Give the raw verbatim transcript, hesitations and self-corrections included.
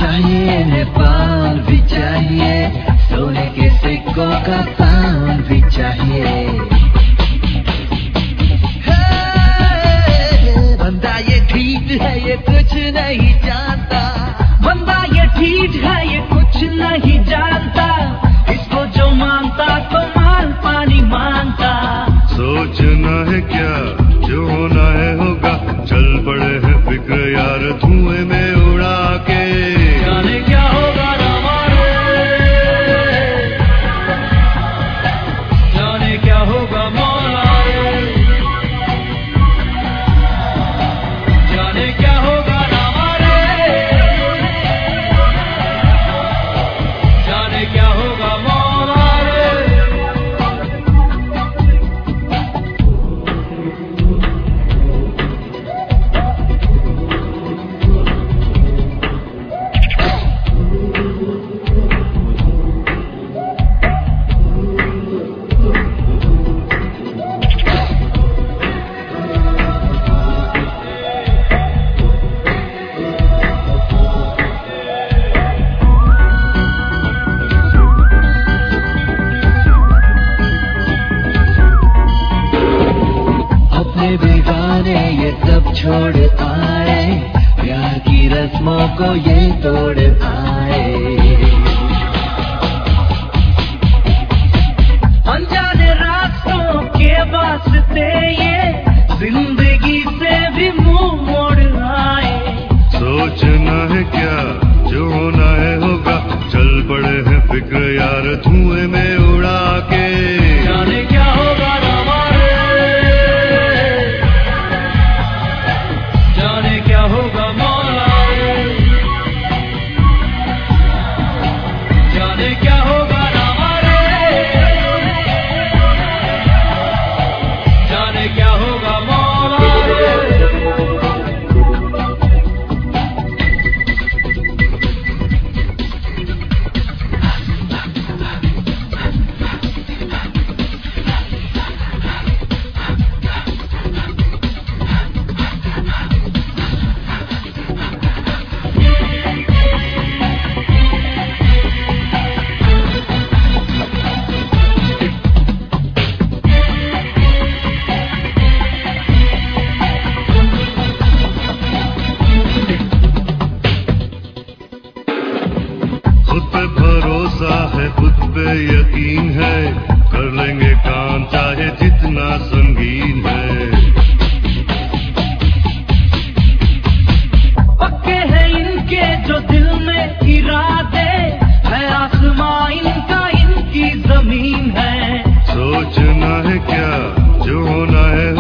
चाहिए, नेपाल भी चाहिए, सोने के सिक्कों का पाउंड भी चाहिए। बंदा ये ठीक है, ये कुछ नहीं जानता, बंदा ये ठीक है, ये कुछ नहीं जानता, इसको जो मानता तो माल पानी मांगता। सोचना है क्या, जो होना है होगा, चल पड़े हैं फिक्र यार धुएं में उड़ा के। जाने क्या होगा हमारे, जाने क्या होगा मौला रे, जाने क्या होगा हमारे, जाने क्या होगा मौला रे। बेगाने ये सब छोड़ आए, प्यार की रस्मों को ये तोड़ आए। अनजाने रास्तों के वास्ते ये जिंदगी से भी मुंह मोड़ आए। सोचना है क्या, जो होना है होगा, चल पड़े हैं फिक्र यार धुएं में उड़ा के। जाने क्या होगा हमारे, जाने क्या होगा मौला रे, जाने क्या होगा हमारे, जाने क्या होगा मौला रे। खुद पे भरोसा है, खुद पे यकीन है, कर लेंगे काम चाहे जितना संगीन है। पक्के हैं इनके जो दिल में इरादे, है आसमां इनका, इनकी जमीन है। सोचना है क्या, जो होना है